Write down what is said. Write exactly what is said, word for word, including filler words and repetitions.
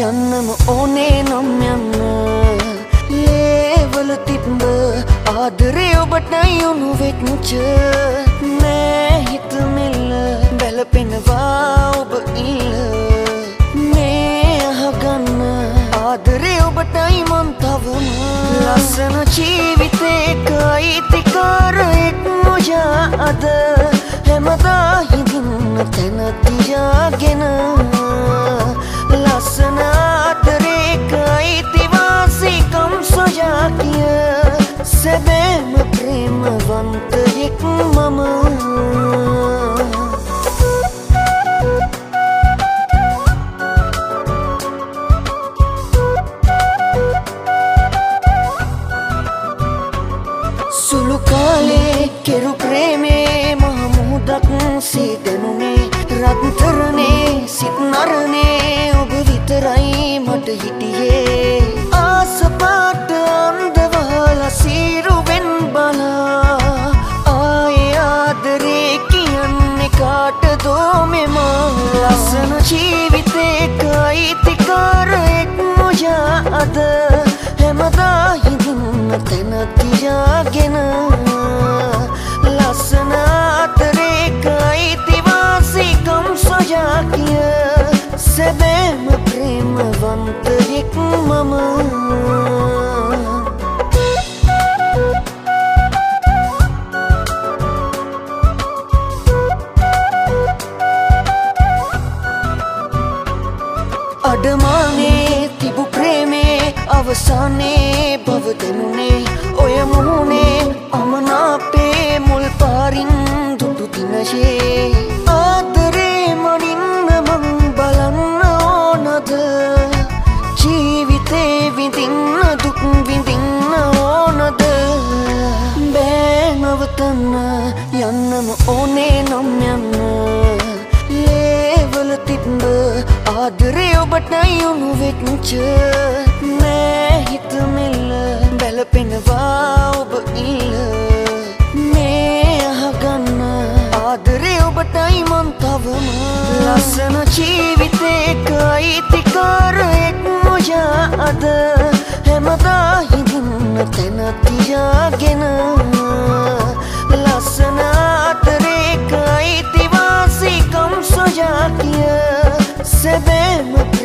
යන්නම ඕනේ නම් යන්න ලේවල තිබ්බ ආදරේ ඔබටයි උණු වෙච්ච නෑ හිත මෙල්ල බැලපෙනවා ඔබ ඉල්ල මේ අහගන්න ආදරේ ඔබටයි මං තවම ලස්සන ජීවිතේක අයිතිකාරයෙක් නොයා අද හැමදා හිඳින්න තැන තියාගෙන ලස්සන ආදරේක අයිතිවාසිකම් සොයා කිය සැබෑම ප්‍රේමවන්තයෙක් මම සුළු කාලේ කෙරු ප්‍රේමේ මහමුහුදක් සීදනුනේ රත්තරනේ සිත් නරනේ ඔබ විතරයි මට හිටියේ ආසපාට අන්දවල සීරුවෙන් බලා ආයේ ආදරේ කියන්නේ කාටදෝ මෙම ලස්සන ජීවිතේක අයිතිකාරයෙක් නොයා අද හැමදා හිඳින්න තැන තියාගෙන ලස්සන ආදරේක අයිතිවාසිකම් සොයා කිය සැබෑම ප්‍රේමවන්තයෙක් මම අඩමානේ තිබු ප්‍රේමේ අවසානේ බව දෙනුනේ ඔය මුහුණේ අමනාපේ මුල් පාරින් දුටු දිනයේ ආදරේ මනින්න මං බලන්න ඕනද ජීවිතේ විඳින්න දුක් විඳින්න ඕනද බෑ නවතන්න යන්නම ඕනේ නම් යන්න ලේවල තිබ්බ ආදරේ ඔබටයි උණු වෙච්ච නෑ හිත මෙල්ල බැලපෙනවා ඔබ ඉල්ල මේ අහගන්න ආදරේ ඔබටයි මං තවම ලස්සන ජීවිතේක අයිතිකාරයෙක් නොයා අද හැමදා හිඳින්න තැන තියාගෙන ලස්සන ආදරේක අයිතිවාසිකම් සොයා කිය සැබෑම